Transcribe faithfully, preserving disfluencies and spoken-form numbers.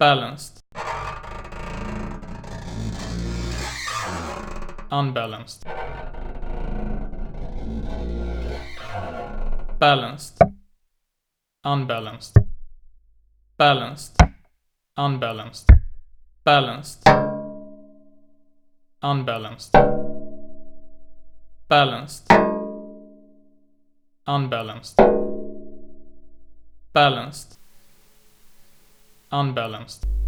Balanced. Unbalanced. Balanced. Unbalanced. Balanced. Unbalanced. Balanced. Unbalanced. Balanced. Unbalanced. Balanced. Unbalanced.